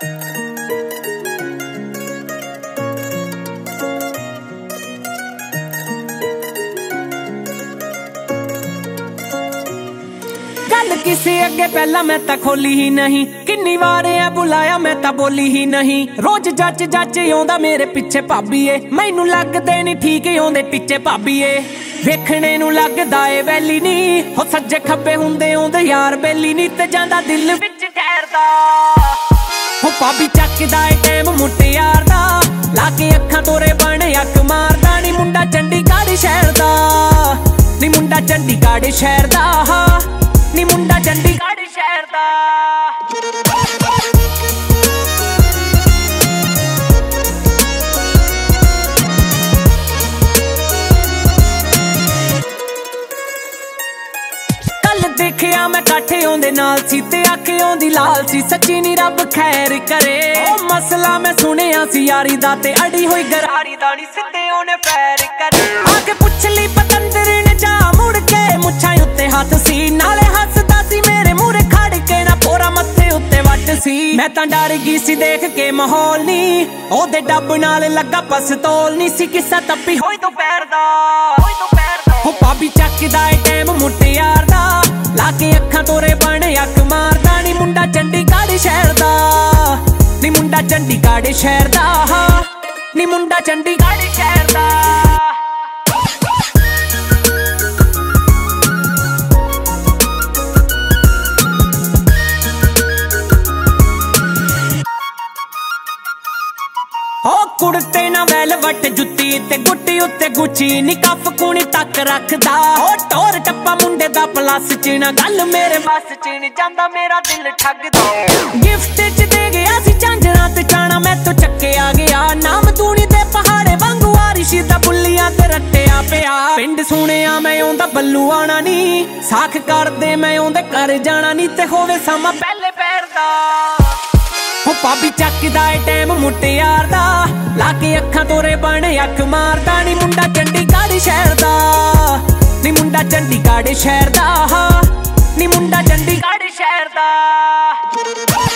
गल किसे अगे पहला मैं ता खोली ही नहीं, किन्नी वार है बुलाया मैं ता बोली ही नहीं। रोज जच जच आउंदा मेरे पिछे भाबीए, मैनू लगदे नहीं ठीक आउंदे टिचे भाबीए। वेखणे नू लगदा ए वैली नी, हो सज्जे खब्बे हुंदे आउंदे यार बेली नी, ते जांदा दिल विच ठहरदा। हो भाबी चकदा ए टाइम मुटियार दा, लाके अखां तोरे बने अख मारदा नी। मुंडा चंडीगढ़ शहर दा नी, मुंडा चंडीगढ़ शहर दा नी, मुंडा चंडीगढ़ शहर दा। देखिया मैं काठे आउंदे नाल सी, ते आखे आउंदी लाल सी। सच्ची नी रब खैर करे, ओ मसला मैं सुनिया सी यारी दा, ते अड़ी होई गरारी दा नी, सिद्धे ओने पैर करे। आके पुछ ली पतंदर ने जा मुड़ के, मुछां उत्ते हाथ सी, नाले हसदा सी मेरे मूहरे खड़ के, ना पोरा मत्थे उत्ते वट सी। मैं तां डर गई सी देख के माहौल नी, ओदे डब नाल लगा पस्तौल नी सी। किस्सा तप्पी होई दोपहर दा, हो भाबी चकदा ए टाइम मुटियार दा, लाके अखां तोरे बने अख मारदा नी। मुंडा चंडीगढ़ शहर दा नी, मुंडा चंडीगढ़ शहर दा नी, मुंडा चंडीगढ़ शहर दा। हो कुड़ते ना वेलवट जुत्ती, ते गुट्टी उत्ते गुची नी, कफ कुणी तक रखदा। हो टोर टप्पा मुंडे दा प्लस च ना, गल मेरे बस च नी, जांदा मेरा दिल ठगदा। गिफ्ट च दे गया सी झांजरा ते चाणा, मैं तो चक्के आ गया। नाम दूनी दे पहाड़े वांगू आरिशी दा, बुल्लियां ते रट्टिया पिया। पिंड सुनिया मैं आउंदा बल्लू आना नी, साख करदे मैं आउंदे कर जाना नी, ते होवे समा पहले पैर दा। हो भाबी चकदा ए टाइम मुटियार दा, लाके अखां तोरे बने अख मारदा नी। मुंडा चंडीगढ़ शहर दा नी, मुंडा चंडीगढ़ शहर दा नी, मुंडा चंडीगढ़ शहर दा।